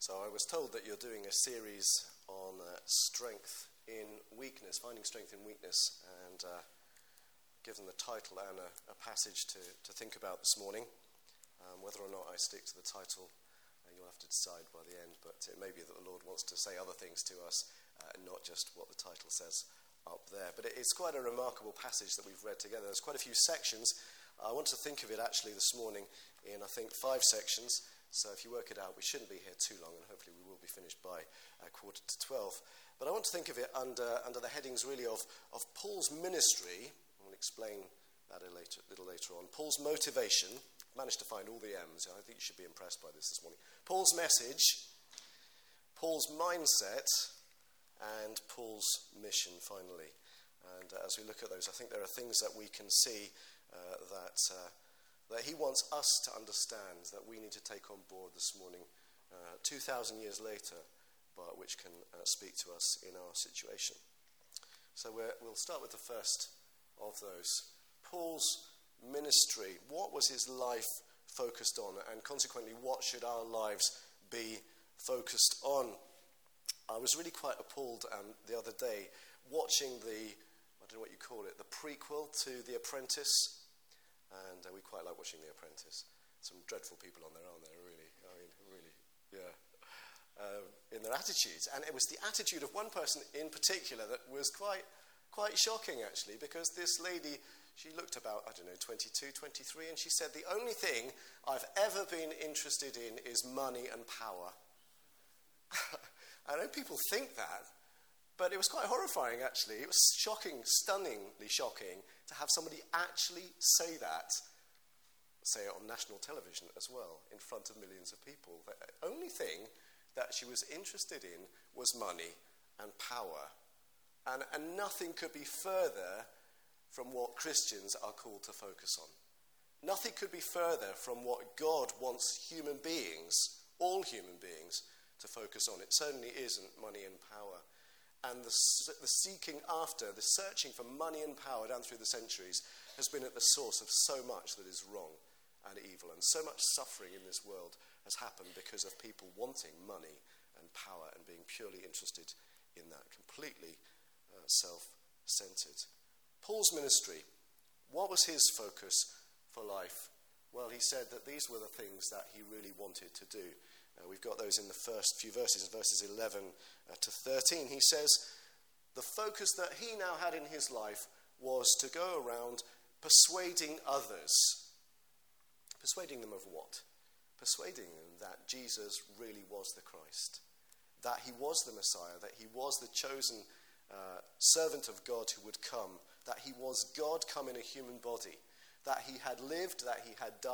So I was told that you're doing a series on strength in weakness, finding strength in weakness, and given the title and a passage to think about this morning. Whether or not I stick to the title, you'll have to decide by the end, but it may be that the Lord wants to say other things to us, and not just what the title says up there. But it's quite a remarkable passage that we've read together. There's quite a few sections. I want to think of it actually this morning in, I think, 5 sections. So if you work it out, we shouldn't be here too long, and hopefully we will be finished by 11:45. But I want to think of it under the headings really of Paul's ministry. I'll explain that a little later on. Paul's motivation. Managed to find all the M's. I think you should be impressed by this morning. Paul's message, Paul's mindset, and Paul's mission finally. And as we look at those, I think there are things that we can see that he wants us to understand, that we need to take on board this morning, 2,000 years later, but which can speak to us in our situation. So we'll start with the first of those. Paul's ministry. What was his life focused on? And consequently, what should our lives be focused on? I was really quite appalled the other day watching I don't know what you call it, the prequel to The Apprentice. And we quite like watching The Apprentice. Some dreadful people on there, aren't there, really? I mean, really, yeah. In their attitudes. And it was the attitude of one person in particular that was quite shocking, actually, because this lady, she looked about, 22, 23, and she said, the only thing I've ever been interested in is money and power. I know people think that, but it was quite horrifying, actually. It was shocking, stunningly shocking, to have somebody actually say that, say it on national television as well, in front of millions of people. The only thing that she was interested in was money and power. And nothing could be further from what Christians are called to focus on. Nothing could be further from what God wants human beings, all human beings, to focus on. It certainly isn't money and power. And the seeking after, the searching for money and power down through the centuries has been at the source of so much that is wrong and evil. And so much suffering in this world has happened because of people wanting money and power and being purely interested in that, completely self-centered. Paul's ministry, what was his focus for life? Well, he said that these were the things that he really wanted to do. We've got those in the first few verses 11 to 13. He says the focus that he now had in his life was to go around persuading others. Persuading them of what? Persuading them that Jesus really was the Christ, that he was the Messiah, that he was the chosen servant of God who would come, that he was God come in a human body, that he had lived, that he had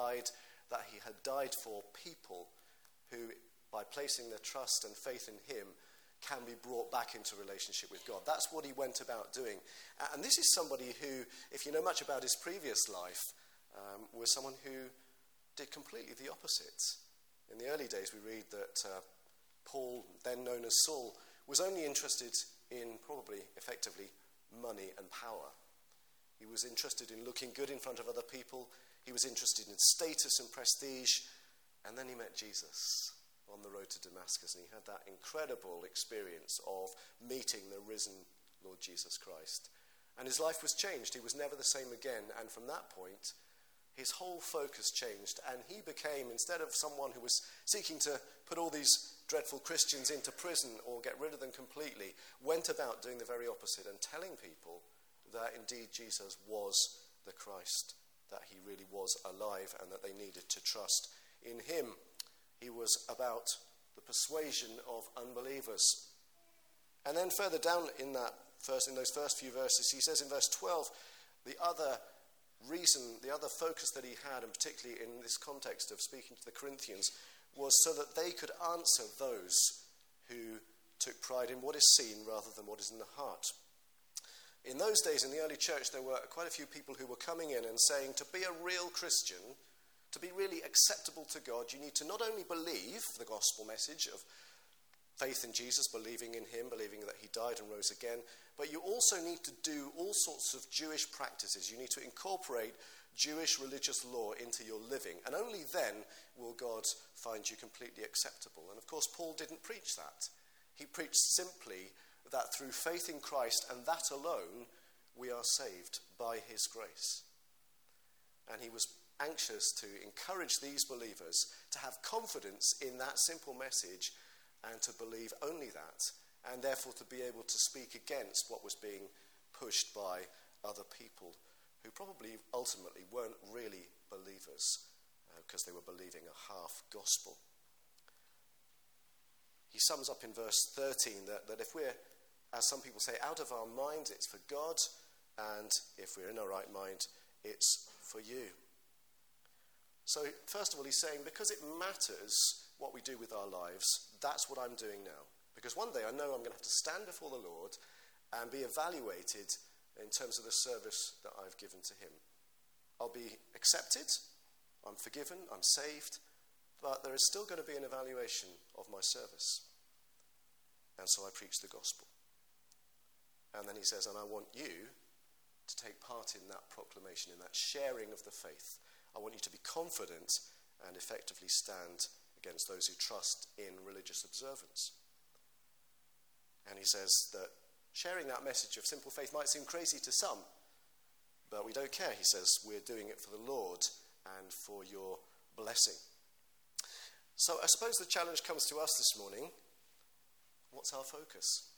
died for people who, by placing their trust and faith in him, can be brought back into relationship with God. That's what he went about doing. And this is somebody who, if you know much about his previous life, was someone who did completely the opposite. In the early days, we read that Paul, then known as Saul, was only interested in, probably, effectively, money and power. He was interested in looking good in front of other people. He was interested in status and prestige. And then he met Jesus on the road to Damascus, and he had that incredible experience of meeting the risen Lord Jesus Christ. And his life was changed. He was never the same again. And from that point, his whole focus changed. And he became, instead of someone who was seeking to put all these dreadful Christians into prison or get rid of them completely, went about doing the very opposite and telling people that indeed Jesus was the Christ, that he really was alive and that they needed to trust in him. He was about the persuasion of unbelievers. And then further down in those first few verses, he says in verse 12, the other focus that he had, and particularly in this context of speaking to the Corinthians, was so that they could answer those who took pride in what is seen rather than what is in the heart. In those days, in the early church, there were quite a few people who were coming in and saying, to be a real Christian, to be really acceptable to God, you need to not only believe the gospel message of faith in Jesus, believing in him, believing that he died and rose again, but you also need to do all sorts of Jewish practices. You need to incorporate Jewish religious law into your living. And only then will God find you completely acceptable. And of course, Paul didn't preach that. He preached simply that through faith in Christ and that alone, we are saved by his grace. And he was anxious to encourage these believers to have confidence in that simple message and to believe only that, and therefore to be able to speak against what was being pushed by other people who probably ultimately weren't really believers because they were believing a half gospel. He sums up in verse 13 that if we're, as some people say, out of our mind, it's for God, and if we're in our right mind, it's for you. So first of all, he's saying, because it matters what we do with our lives, that's what I'm doing now. Because one day I know I'm going to have to stand before the Lord and be evaluated in terms of the service that I've given to him. I'll be accepted, I'm forgiven, I'm saved, but there is still going to be an evaluation of my service. And so I preach the gospel. And then he says, and I want you to take part in that proclamation, in that sharing of the faith. I want you to be confident and effectively stand against those who trust in religious observance. And he says that sharing that message of simple faith might seem crazy to some, but we don't care. He says we're doing it for the Lord and for your blessing. So I suppose the challenge comes to us this morning. What's our focus?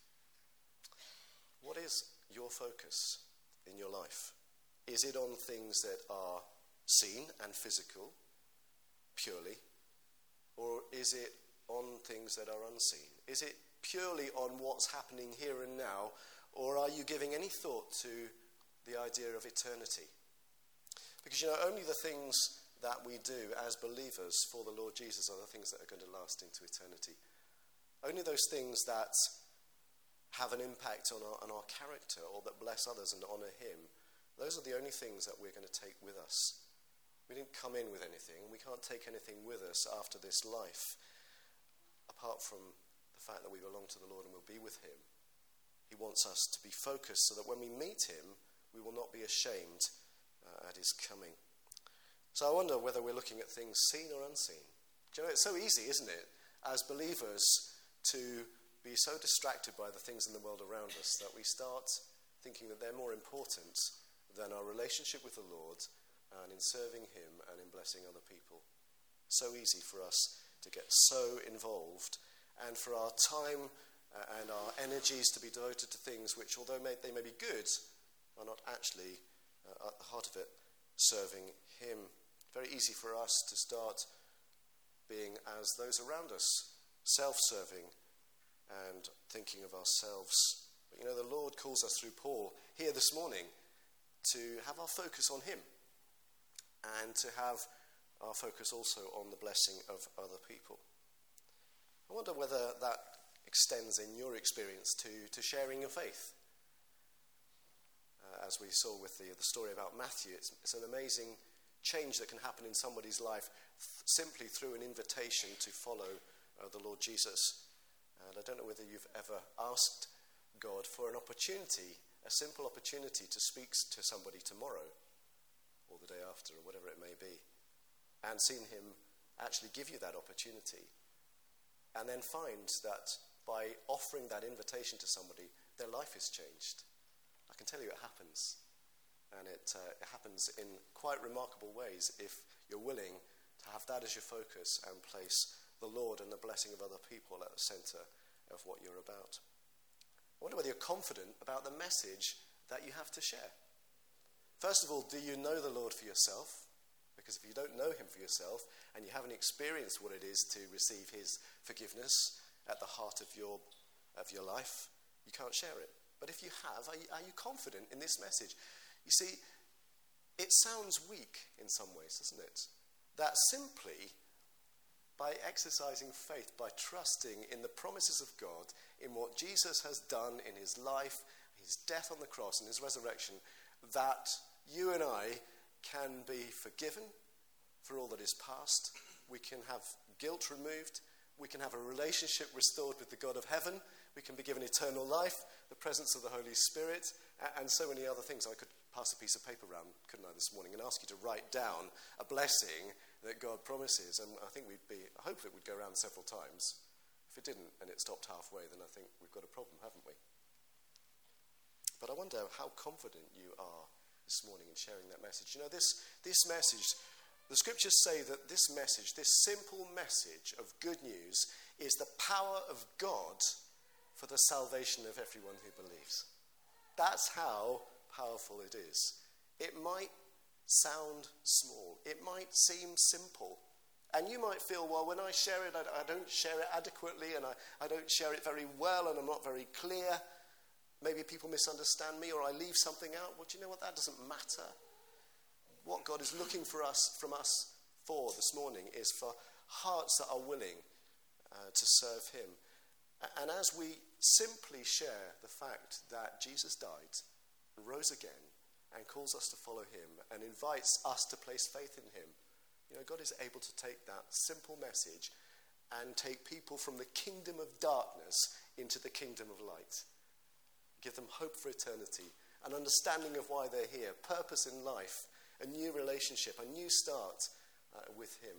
What is your focus in your life? Is it on things that are seen and physical, purely? Or is it on things that are unseen? Is it purely on what's happening here and now? Or are you giving any thought to the idea of eternity? Because, only the things that we do as believers for the Lord Jesus are the things that are going to last into eternity. Only those things that have an impact on our character or that bless others and honour him, those are the only things that we're going to take with us. We didn't come in with anything. We can't take anything with us after this life, apart from the fact that we belong to the Lord and will be with him. He wants us to be focused so that when we meet him, we will not be ashamed at his coming. So I wonder whether we're looking at things seen or unseen. Do you know, it's so easy, isn't it, as believers to be so distracted by the things in the world around us that we start thinking that they're more important than our relationship with the Lord and in serving him and in blessing other people. So easy for us to get so involved and for our time and our energies to be devoted to things which, although they may be good, are not actually at the heart of it serving him. Very easy for us to start being as those around us, self-serving and thinking of ourselves. But the Lord calls us through Paul here this morning to have our focus on him and to have our focus also on the blessing of other people. I wonder whether that extends in your experience to sharing your faith. As we saw with the story about Matthew, it's an amazing change that can happen in somebody's life simply through an invitation to follow the Lord Jesus. And I don't know whether you've ever asked God for an opportunity, a simple opportunity to speak to somebody tomorrow or the day after or whatever it may be, and seen him actually give you that opportunity, and then find that by offering that invitation to somebody, their life is changed. I can tell you it happens, and it happens in quite remarkable ways if you're willing to have that as your focus and place the Lord and the blessing of other people at the centre of what you're about. I wonder whether you're confident about the message that you have to share. First of all, do you know the Lord for yourself? Because if you don't know him for yourself and you haven't experienced what it is to receive his forgiveness at the heart of your life, you can't share it. But if you have, are you confident in this message? You see, it sounds weak in some ways, doesn't it? That simply by exercising faith, by trusting in the promises of God, in what Jesus has done in his life, his death on the cross and his resurrection, that you and I can be forgiven for all that is past. We can have guilt removed. We can have a relationship restored with the God of heaven. We can be given eternal life, the presence of the Holy Spirit, and so many other things. I could pass a piece of paper around, couldn't I, this morning, and ask you to write down a blessing that God promises. And I think I hope it would go around several times. If it didn't and it stopped halfway, then I think we've got a problem, haven't we? But I wonder how confident you are this morning in sharing that message. You know, this message, the scriptures say that this message, this simple message of good news, is the power of God for the salvation of everyone who believes. That's how powerful it is. It might sound small. It might seem simple. And you might feel, well, when I share it, I don't share it adequately, and I don't share it very well, and I'm not very clear. Maybe people misunderstand me, or I leave something out. Well, do you know what? That doesn't matter. What God is looking from us for this morning is for hearts that are willing to serve him. And as we simply share the fact that Jesus died, rose again, and calls us to follow him, and invites us to place faith in him, you know, God is able to take that simple message and take people from the kingdom of darkness into the kingdom of light. Give them hope for eternity, an understanding of why they're here, purpose in life, a new relationship, a new start with him.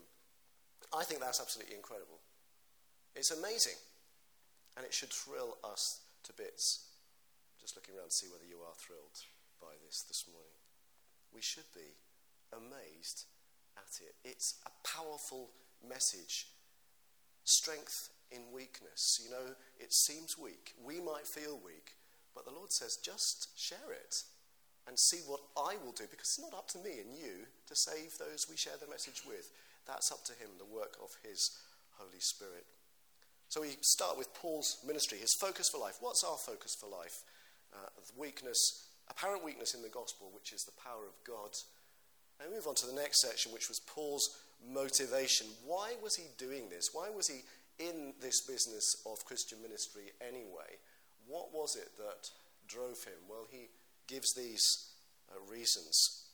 I think that's absolutely incredible. It's amazing, and it should thrill us to bits. Just looking around to see whether you are thrilled by this morning. We should be amazed at it. It's a powerful message. Strength in weakness. You know, it seems weak. We might feel weak, but the Lord says, just share it and see what I will do, because it's not up to me and you to save those we share the message with. That's up to him, the work of his Holy Spirit. So we start with Paul's ministry, his focus for life. What's our focus for life? Weakness, apparent weakness in the gospel, which is the power of God. And we move on to the next section, which was Paul's motivation. Why was he doing this? Why was he in this business of Christian ministry anyway? What was it that drove him? Well, he gives these reasons.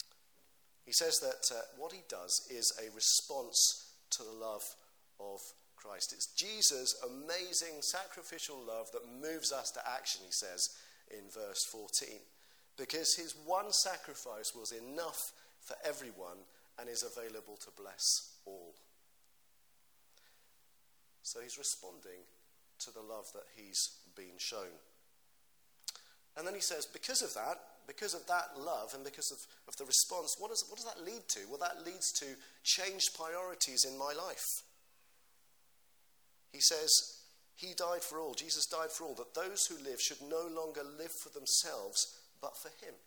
He says that what he does is a response to the love of Christ. It's Jesus' amazing sacrificial love that moves us to action, he says in verse 14. Because his one sacrifice was enough for everyone and is available to bless all. So he's responding to the love that he's been shown. And then he says, because of that love and because of the response, what does that lead to? Well, that leads to changed priorities in my life. He says, he died for all, Jesus died for all, that those who live should no longer live for themselves, but for him.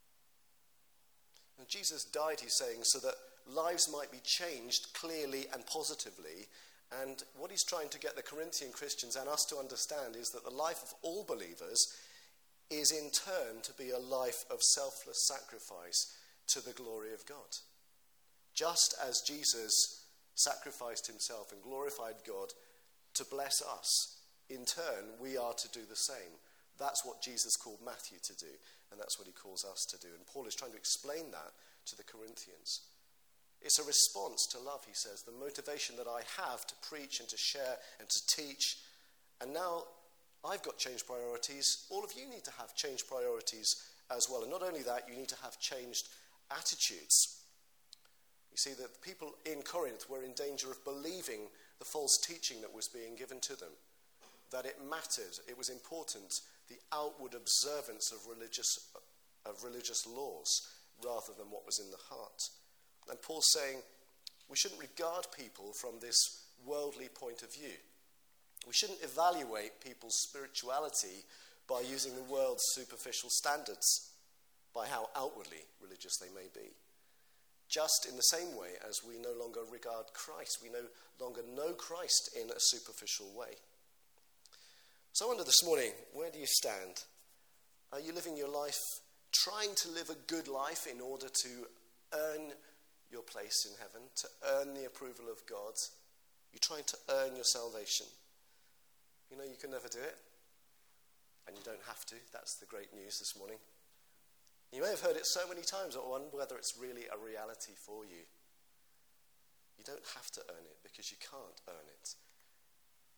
And Jesus died, he's saying, so that lives might be changed clearly and positively. And what he's trying to get the Corinthian Christians and us to understand is that the life of all believers is in turn to be a life of selfless sacrifice to the glory of God. Just as Jesus sacrificed himself and glorified God to bless us, in turn we are to do the same. That's what Jesus called Matthew to do, and that's what he calls us to do. And Paul is trying to explain that to the Corinthians. It's a response to love, he says, the motivation that I have to preach and to share and to teach. And now I've got changed priorities. All of you need to have changed priorities as well. And not only that, you need to have changed attitudes. You see, that the people in Corinth were in danger of believing the false teaching that was being given to them, that it mattered, it was important, the outward observance of religious laws rather than what was in the heart. And Paul's saying we shouldn't regard people from this worldly point of view. We shouldn't evaluate people's spirituality by using the world's superficial standards, by how outwardly religious they may be. Just in the same way as we no longer regard Christ, we no longer know Christ in a superficial way. So I wonder this morning, where do you stand? Are you living your life trying to live a good life in order to earn your place in heaven, to earn the approval of God? You're trying to earn your salvation. You know you can never do it, and you don't have to. That's the great news this morning. You may have heard it so many times, I wonder whether it's really a reality for you. You don't have to earn it because you can't earn it.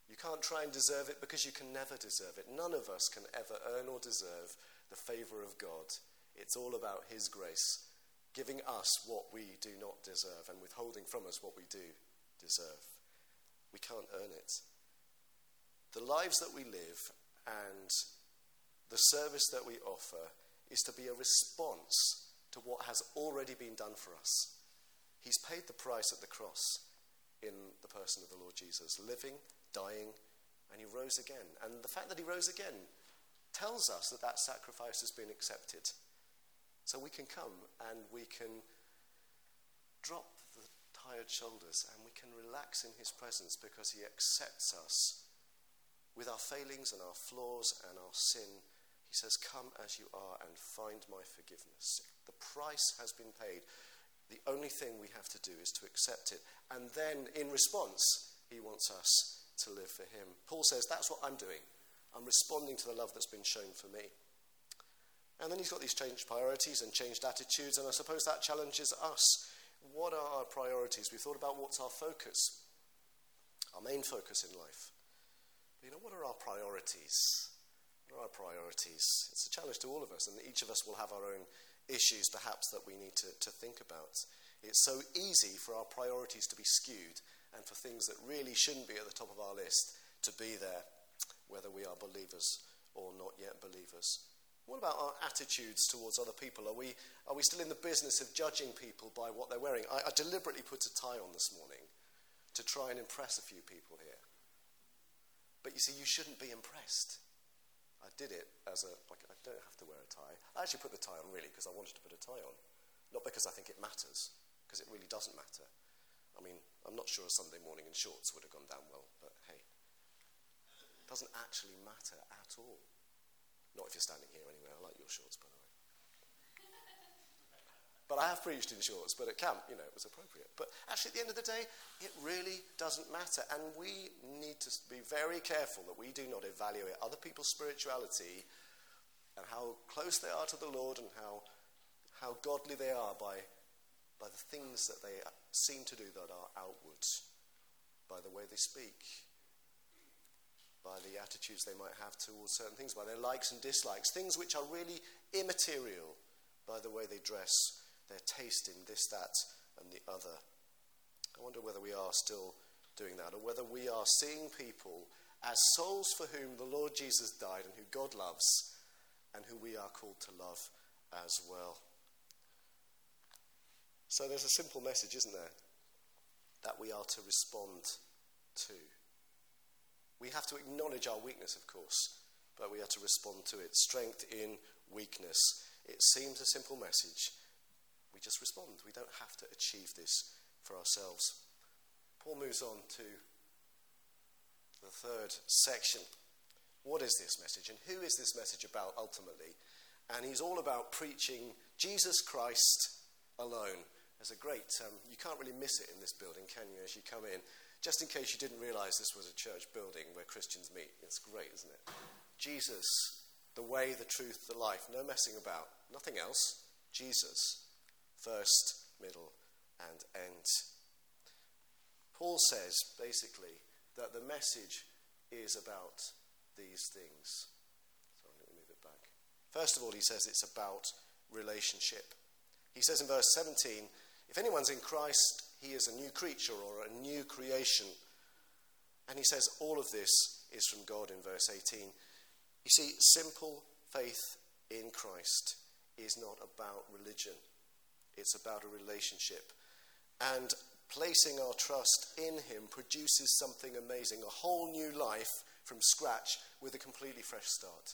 You can't try and deserve it because you can never deserve it. None of us can ever earn or deserve the favour of God. It's all about his grace, giving us what we do not deserve and withholding from us what we do deserve. We can't earn it. The lives that we live and the service that we offer is to be a response to what has already been done for us. He's paid the price at the cross in the person of the Lord Jesus, living, dying, and he rose again. And the fact that he rose again tells us that that sacrifice has been accepted. So we can come and we can drop the tired shoulders and we can relax in his presence because he accepts us with our failings and our flaws and our sin. He says, come as you are and find my forgiveness. The price has been paid. The only thing we have to do is to accept it. And then in response, he wants us to live for him. Paul says, that's what I'm doing. I'm responding to the love that's been shown for me. And then he's got these changed priorities and changed attitudes, and I suppose that challenges us. What are our priorities? We thought about what's our focus, our main focus in life. What are our priorities? What are our priorities? It's a challenge to all of us, and each of us will have our own issues perhaps that we need to think about. It's so easy for our priorities to be skewed and for things that really shouldn't be at the top of our list to be there, whether we are believers or not yet believers. What about our attitudes towards other people? Are we still in the business of judging people by what they're wearing? I deliberately put a tie on this morning to try and impress a few people here. But you see, you shouldn't be impressed. I did it I don't have to wear a tie. I actually put the tie on really because I wanted to put a tie on. Not because I think it matters, because it really doesn't matter. I'm not sure a Sunday morning in shorts would have gone down well, but hey. It doesn't actually matter at all. Not if you're standing here anyway. I like your shorts, by the way. But I have preached in shorts, but at camp, it was appropriate. But actually, at the end of the day, it really doesn't matter. And we need to be very careful that we do not evaluate other people's spirituality and how close they are to the Lord and how godly they are by the things that they seem to do that are outward, by the way they speak, by the attitudes they might have towards certain things, by their likes and dislikes, things which are really immaterial, by the way they dress, their taste in this, that, and the other. I wonder whether we are still doing that, or whether we are seeing people as souls for whom the Lord Jesus died and who God loves, and who we are called to love as well. So there's a simple message, isn't there, that we are to respond to. We have to acknowledge our weakness, of course, but we are to respond to it. Strength in weakness. It seems a simple message. We just respond. We don't have to achieve this for ourselves. Paul moves on to the third section. What is this message, and who is this message about ultimately? And he's all about preaching Jesus Christ alone. There's a great, you can't really miss it in this building, can you, as you come in? Just in case you didn't realise this was a church building where Christians meet. It's great, isn't it? Jesus, the way, the truth, the life. No messing about. Nothing else. Jesus. First, middle, and end. Paul says, basically, that the message is about these things. Sorry, let me move it back. First of all, he says it's about relationship. He says in verse 17, if anyone's in Christ, he is a new creature or a new creation. And he says all of this is from God in verse 18. You see, simple faith in Christ is not about religion. It's about a relationship. And placing our trust in him produces something amazing, a whole new life from scratch with a completely fresh start.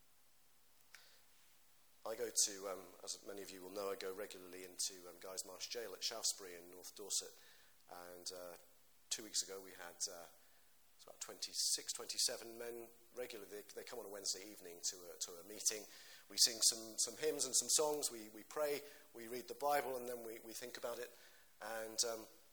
I go to, as many of you will know, I go regularly into Guy's Marsh Jail at Shaftesbury in North Dorset. And 2 weeks ago we had it's about 26, 27 men regularly. They come on a Wednesday evening to a meeting. We sing some hymns and some songs. We pray, we read the Bible, and then we think about it. And,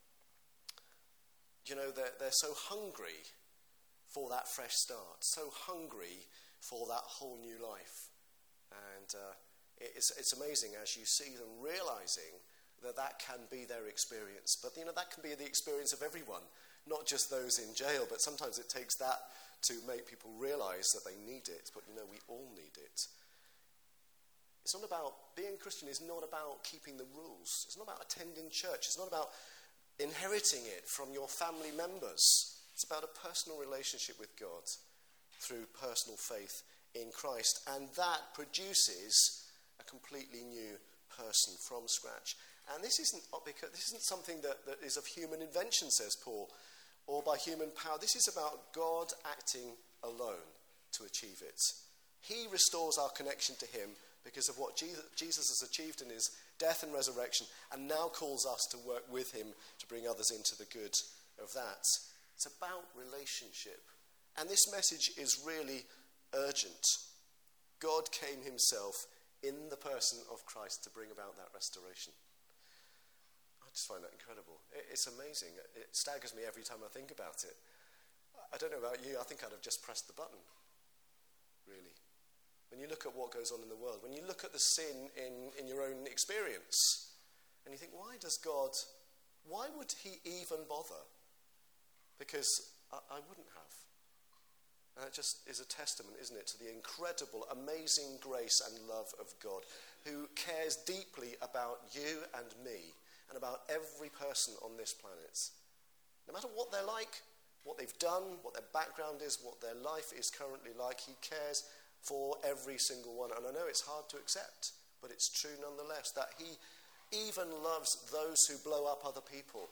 they're so hungry for that fresh start, so hungry for that whole new life. And it's amazing as you see them realizing that can be their experience. But, that can be the experience of everyone. not just those in jail, but sometimes it takes that to make people realize that they need it. But we all need it. It's not about, being a Christian is not about keeping the rules. It's not about attending church. It's not about inheriting it from your family members. It's about a personal relationship with God through personal faith in Christ. And that produces a completely new person from scratch. And this isn't something that is of human invention, says Paul, or by human power. This is about God acting alone to achieve it. He restores our connection to him because of what Jesus has achieved in his death and resurrection, and now calls us to work with him to bring others into the good of that. It's about relationship. And this message is really urgent. God came himself in the person of Christ to bring about that restoration. I just find that incredible. It's amazing. It staggers me every time I think about it. I don't know about you, I think I'd have just pressed the button, really. When you look at what goes on in the world, when you look at the sin in your own experience, and you think, why would he even bother? Because I wouldn't have. And that just is a testament, isn't it, to the incredible, amazing grace and love of God, who cares deeply about you and me, and about every person on this planet. No matter what they're like, what they've done, what their background is, what their life is currently like, he cares for every single one. And I know it's hard to accept, but it's true nonetheless, that he even loves those who blow up other people.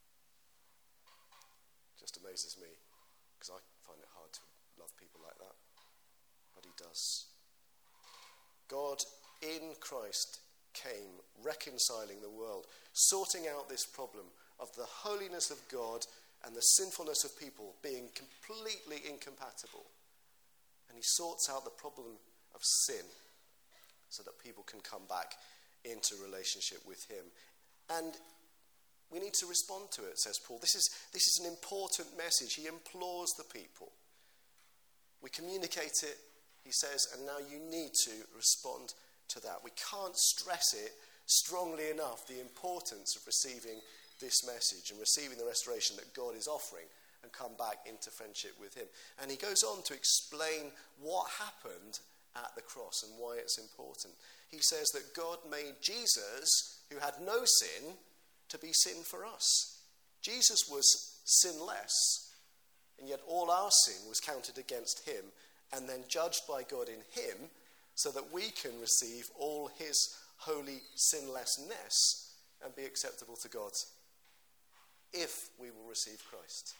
Just amazes me, because I find it hard to love people like that. But he does. God in Christ came reconciling the world, sorting out this problem of the holiness of God and the sinfulness of people being completely incompatible. And he sorts out the problem of sin so that people can come back into relationship with him. And we need to respond to it, says Paul. This is an important message. He implores the people. We communicate it, he says, and now you need to respond to that. We can't stress it strongly enough, the importance of receiving this message and receiving the restoration that God is offering and come back into friendship with him. And he goes on to explain what happened at the cross and why it's important. He says that God made Jesus, who had no sin, to be sin for us. Jesus was sinless, and yet all our sin was counted against him and then judged by God in him, so that we can receive all his holy sinlessness and be acceptable to God if we will receive Christ.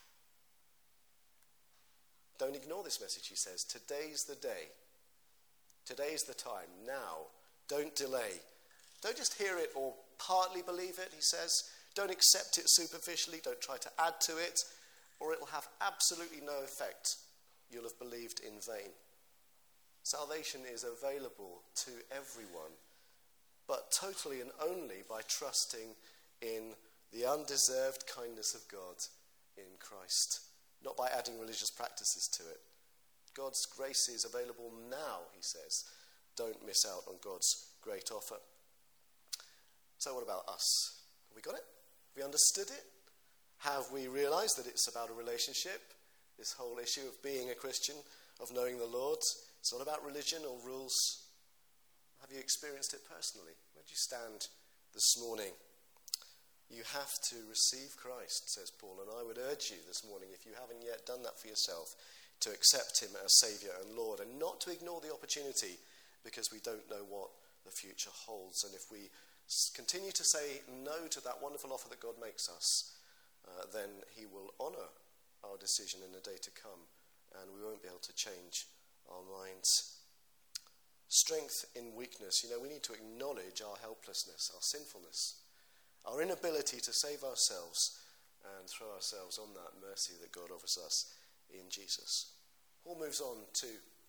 Don't ignore this message, he says. Today's the day. Today's the time. Now. Don't delay. Don't just hear it or partly believe it, he says. Don't accept it superficially. Don't try to add to it, or it will have absolutely no effect. You'll have believed in vain. Salvation is available to everyone, but totally and only by trusting in the undeserved kindness of God in Christ, not by adding religious practices to it. God's grace is available now, he says. Don't miss out on God's great offer. So what about us? Have we got it? Have we understood it? Have we realized that it's about a relationship? This whole issue of being a Christian, of knowing the Lord. It's not about religion or rules. Have you experienced it personally? Where do you stand this morning? You have to receive Christ, says Paul, and I would urge you this morning, if you haven't yet done that for yourself, to accept him as Saviour and Lord, and not to ignore the opportunity, because we don't know what the future holds. And if we continue to say no to that wonderful offer that God makes us, then he will honour our decision in the day to come, and we won't be able to change our minds. Strength in weakness. We need to acknowledge our helplessness, our sinfulness, our inability to save ourselves and throw ourselves on that mercy that God offers us in Jesus. Paul moves on to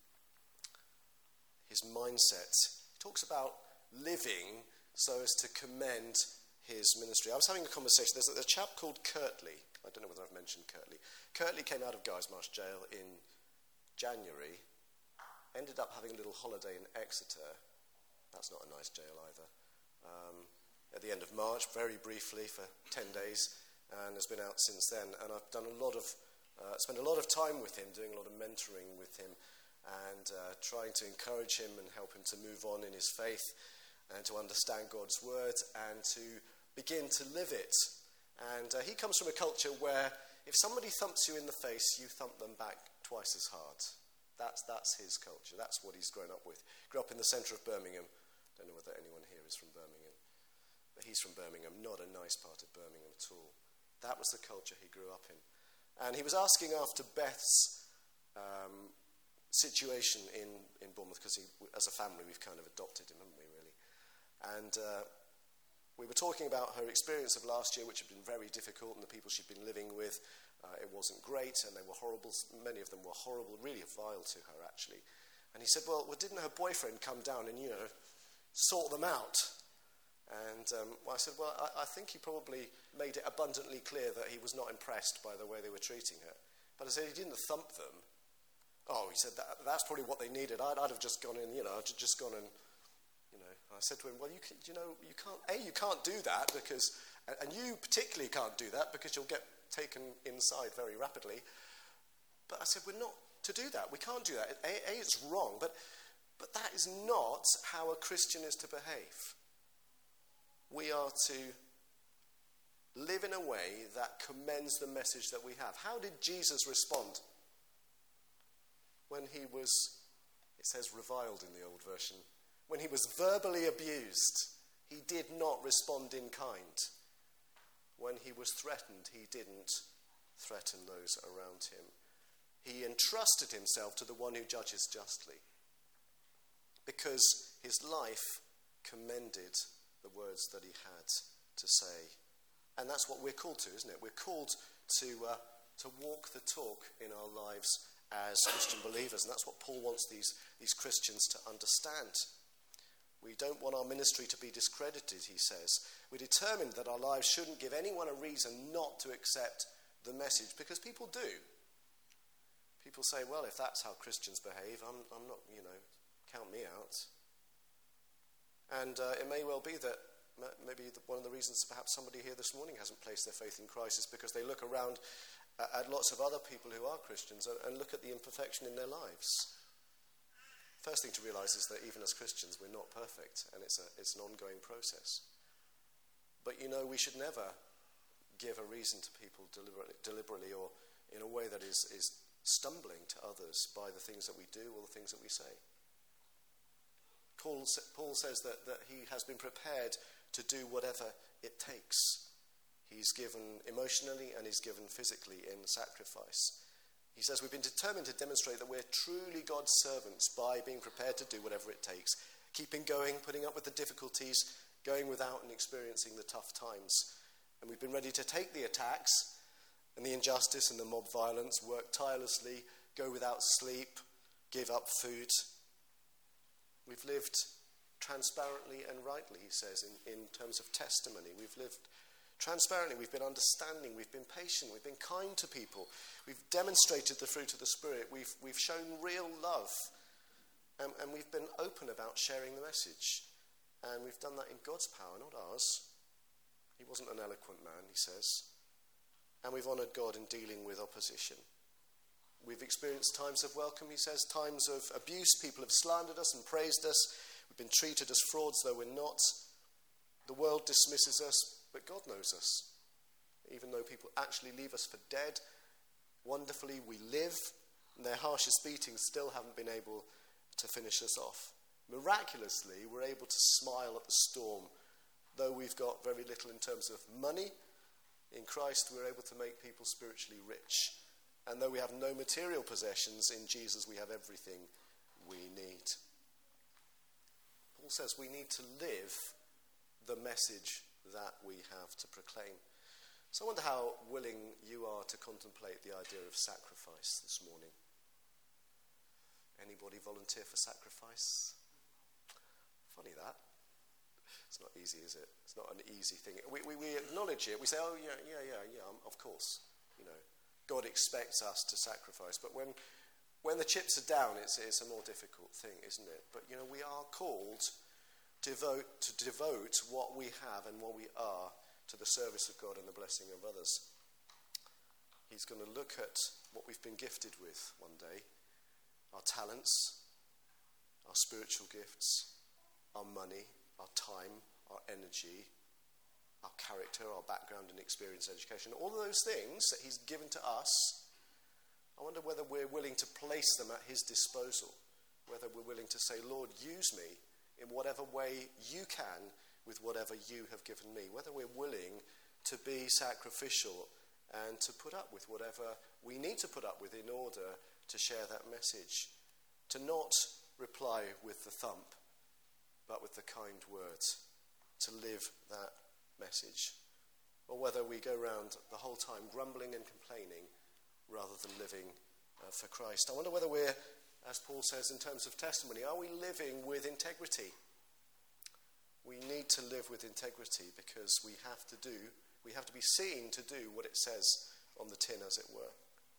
his mindset. He talks about living so as to commend his ministry. I was having a conversation. There's a chap called Kirtley. I don't know whether I've mentioned Kirtley. Kirtley came out of Guy's Marsh Jail in January, ended up having a little holiday in Exeter. That's not a nice jail either. At the end of March, very briefly for 10 days, and has been out since then. And I've done spent a lot of time with him, doing a lot of mentoring with him, and trying to encourage him and help him to move on in his faith and to understand God's word and to begin to live it. And he comes from a culture where if somebody thumps you in the face, you thump them back twice as hard. That's his culture. That's what he's grown up with. Grew up in the centre of Birmingham. Don't know whether anyone here is from Birmingham, but he's from Birmingham, not a nice part of Birmingham at all. That was the culture he grew up in. And he was asking after Beth's situation in Bournemouth, because as a family we've kind of adopted him, haven't we, really? And we were talking about her experience of last year, which had been very difficult, and the people she'd been living with, it wasn't great, and they were horrible. Many of them were horrible, really vile to her, actually. And he said, well, didn't her boyfriend come down and, sort them out? And I said, well, I think he probably made it abundantly clear that he was not impressed by the way they were treating her. But I said, he didn't thump them. Oh, he said, that's probably what they needed. I'd have just gone in, I'd just gone and, I said to him, well, you can't do that because, and you particularly can't do that because you'll get taken inside very rapidly. But I said, we're not to do that. We can't do that. It's wrong, but that is not how a Christian is to behave. We are to live in a way that commends the message that we have. How did Jesus respond when he was, it says reviled in the old version, when he was verbally abused? He did not respond in kind. When he was threatened, he didn't threaten those around him. He entrusted himself to the one who judges justly, because his life commended the words that he had to say. And that's what we're called to, isn't it? We're called to walk the talk in our lives as Christian believers, and that's what Paul wants these Christians to understand. We don't want our ministry to be discredited, he says. We're determined that our lives shouldn't give anyone a reason not to accept the message, because people do. People say, well, if that's how Christians behave, I'm not, count me out. And it may well be that maybe one of the reasons perhaps somebody here this morning hasn't placed their faith in Christ is because they look around at lots of other people who are Christians and look at the imperfection in their lives. First thing to realise is that even as Christians we're not perfect, and it's an ongoing process. But we should never give a reason to people deliberately or in a way that is stumbling to others by the things that we do or the things that we say. Paul says that he has been prepared to do whatever it takes. He's given emotionally and he's given physically in sacrifice. He says we've been determined to demonstrate that we're truly God's servants by being prepared to do whatever it takes, keeping going, putting up with the difficulties, going without and experiencing the tough times. And we've been ready to take the attacks and the injustice and the mob violence, work tirelessly, go without sleep, give up food. We've lived transparently and rightly, he says, in terms of testimony. We've lived transparently, we've been understanding, we've been patient, we've been kind to people, we've demonstrated the fruit of the Spirit, we've shown real love, and we've been open about sharing the message. And we've done that in God's power, not ours. He wasn't an eloquent man, he says. And we've honoured God in dealing with opposition. We've experienced times of welcome, he says, times of abuse. People have slandered us and praised us. We've been treated as frauds, though we're not. The world dismisses us, but God knows us. Even though people actually leave us for dead, wonderfully we live, and their harshest beatings still haven't been able to finish us off. Miraculously, we're able to smile at the storm. Though we've got very little in terms of money, in Christ we're able to make people spiritually rich. And though we have no material possessions, in Jesus we have everything we need. Paul says we need to live the message that we have to proclaim. So I wonder how willing you are to contemplate the idea of sacrifice this morning. Anybody volunteer for sacrifice? Funny that. It's not easy, is it? It's not an easy thing. We acknowledge it. We say, oh, yeah, of course. God expects us to sacrifice. But when the chips are down, it's a more difficult thing, isn't it? But, we are called to devote what we have and what we are to the service of God and the blessing of others. He's going to look at what we've been gifted with one day, our talents, our spiritual gifts, our money, our time, our energy, our character, our background and experience, education, all of those things that he's given to us. I wonder whether we're willing to place them at his disposal, whether we're willing to say, Lord, use me in whatever way you can with whatever you have given me, whether we're willing to be sacrificial and to put up with whatever we need to put up with in order to share that message, to not reply with the thump, but with the kind words, to live that message, or whether we go around the whole time grumbling and complaining rather than living for Christ. I wonder whether we're, as Paul says in terms of testimony, are we living with integrity? We need to live with integrity because we have to be seen to do what it says on the tin, as it were.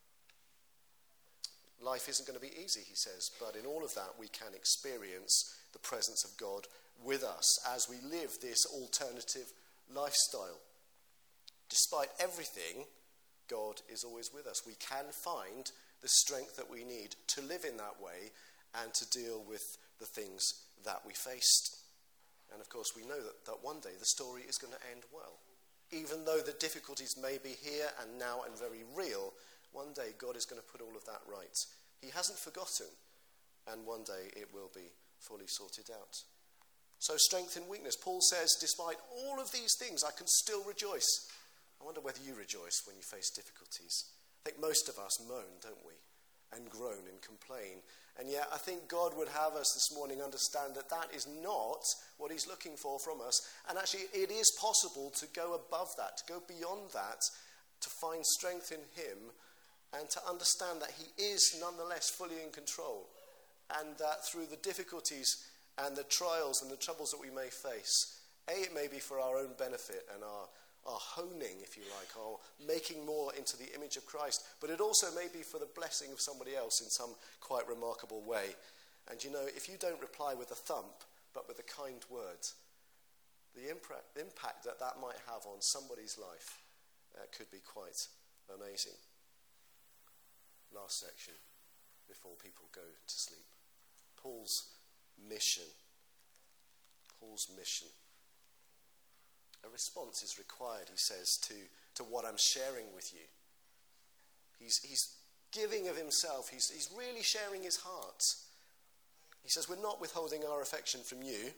Life isn't going to be easy, he says, but in all of that we can experience the presence of God with us as we live this alternative lifestyle. Despite everything, God is always with us. We can find the strength that we need to live in that way and to deal with the things that we faced. And of course we know that one day the story is going to end well. Even though the difficulties may be here and now and very real, one day God is going to put all of that right. He hasn't forgotten, and one day it will be fully sorted out. So strength in weakness. Paul says, despite all of these things, I can still rejoice. I wonder whether you rejoice when you face difficulties. I think most of us moan, don't we? And groan and complain. And yet I think God would have us this morning understand that that is not what he's looking for from us. And actually it is possible to go above that, to go beyond that, to find strength in him and to understand that he is nonetheless fully in control. And that through the difficulties and the trials and the troubles that we may face, it may be for our own benefit and our honing, if you like, our making more into the image of Christ, but it also may be for the blessing of somebody else in some quite remarkable way. And you know, if you don't reply with a thump, but with a kind word, the impact that might have on somebody's life could be quite amazing. Last section, before people go to sleep. Paul's mission. Paul's mission. A response is required, he says, to what I'm sharing with you. He's giving of himself. He's really sharing his heart. He says, we're not withholding our affection from you.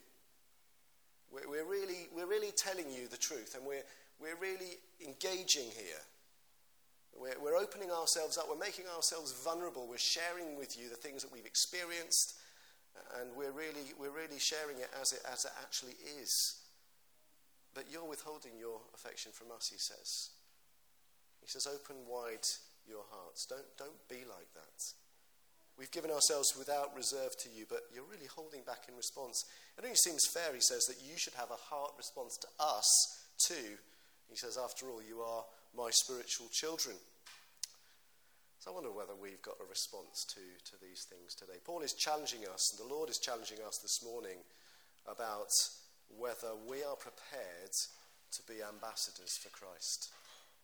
We're really telling you the truth, and we're really engaging here. We're opening ourselves up. We're making ourselves vulnerable. We're sharing with you the things that we've experienced, and we're really sharing it as it actually is. But you're withholding your affection from us, he says. He says, open wide your hearts. Don't be like that. We've given ourselves without reserve to you, but you're really holding back in response. It only seems fair, he says, that you should have a heart response to us too. He says, after all, you are my spiritual children. So I wonder whether we've got a response to these things today. Paul is challenging us, and the Lord is challenging us this morning about whether we are prepared to be ambassadors for Christ.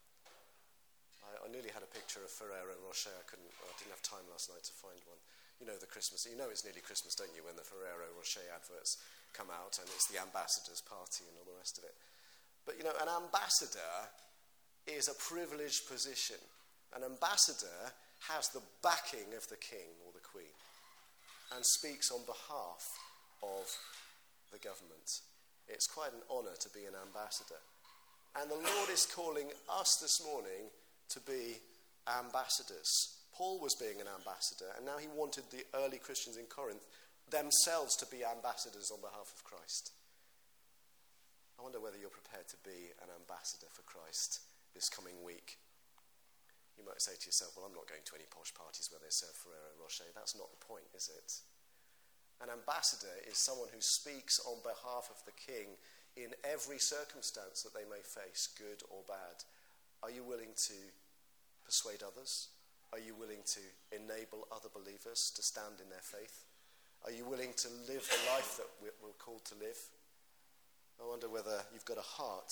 I nearly had a picture of Ferrero Rocher. I didn't have time last night to find one. You know it's nearly Christmas, don't you, when the Ferrero Rocher adverts come out and it's the ambassadors' party and all the rest of it. But you know, an ambassador is a privileged position. An ambassador has the backing of the king or the queen and speaks on behalf of the government. It's quite an honour to be an ambassador. And the Lord is calling us this morning to be ambassadors. Paul was being an ambassador, and now he wanted the early Christians in Corinth themselves to be ambassadors on behalf of Christ. I wonder whether you're prepared to be an ambassador for Christ this coming week. You might say to yourself, well, I'm not going to any posh parties where they serve Ferrero Rocher. That's not the point, is it? An ambassador is someone who speaks on behalf of the king in every circumstance that they may face, good or bad. Are you willing to persuade others? Are you willing to enable other believers to stand in their faith? Are you willing to live the life that we're called to live? I wonder whether you've got a heart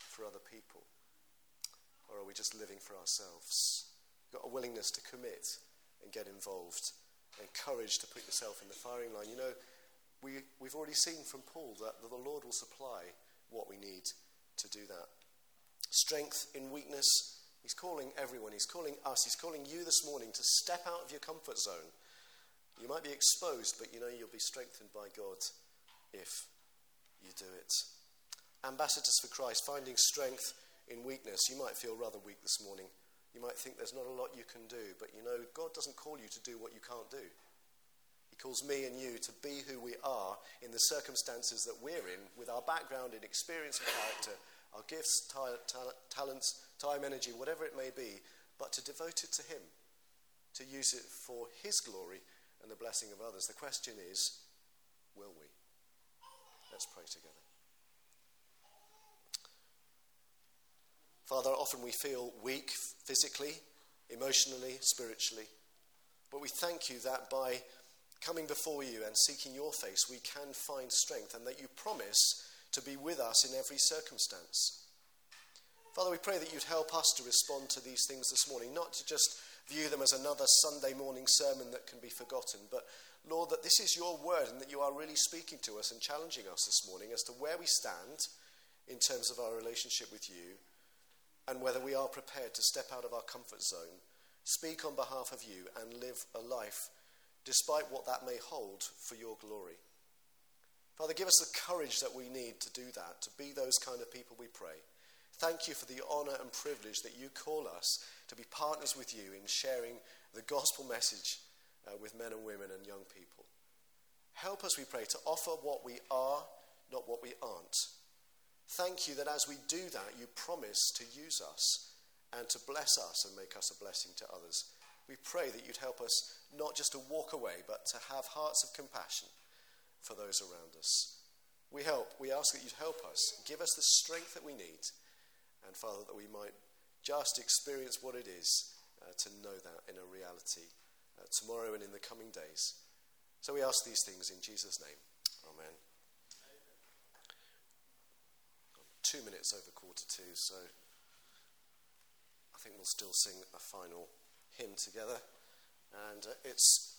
for other people? Or are we just living for ourselves? You've got a willingness to commit and get involved, and courage to put yourself in the firing line. You know, we've already seen from Paul that the Lord will supply what we need to do that. Strength in weakness. He's calling everyone. He's calling us. He's calling you this morning to step out of your comfort zone. You might be exposed, but you know you'll be strengthened by God if you do it. Ambassadors for Christ, finding strength in weakness. You might feel rather weak this morning. You might think there's not a lot you can do, but you know, God doesn't call you to do what you can't do. He calls me and you to be who we are in the circumstances that we're in, with our background in experience and character, our gifts, talents, time, energy, whatever it may be, but to devote it to him, to use it for his glory and the blessing of others. The question is, will we? Let's pray together. Father, often we feel weak physically, emotionally, spiritually. But we thank you that by coming before you and seeking your face, we can find strength, and that you promise to be with us in every circumstance. Father, we pray that you'd help us to respond to these things this morning, not to just view them as another Sunday morning sermon that can be forgotten, but Lord, that this is your word and that you are really speaking to us and challenging us this morning as to where we stand in terms of our relationship with you, and whether we are prepared to step out of our comfort zone, speak on behalf of you, and live a life despite what that may hold for your glory. Father, give us the courage that we need to do that, to be those kind of people, we pray. Thank you for the honour and privilege that you call us to be partners with you in sharing the gospel message with men and women and young people. Help us, we pray, to offer what we are, not what we aren't. Thank you that as we do that, you promise to use us and to bless us and make us a blessing to others. We pray that you'd help us not just to walk away, but to have hearts of compassion for those around us. We ask that you'd help us, give us the strength that we need, and Father, that we might just experience what it is to know that in a reality tomorrow and in the coming days. So we ask these things in Jesus' name. Amen. 2 minutes over 1:45, so I think we'll still sing a final hymn together. And it's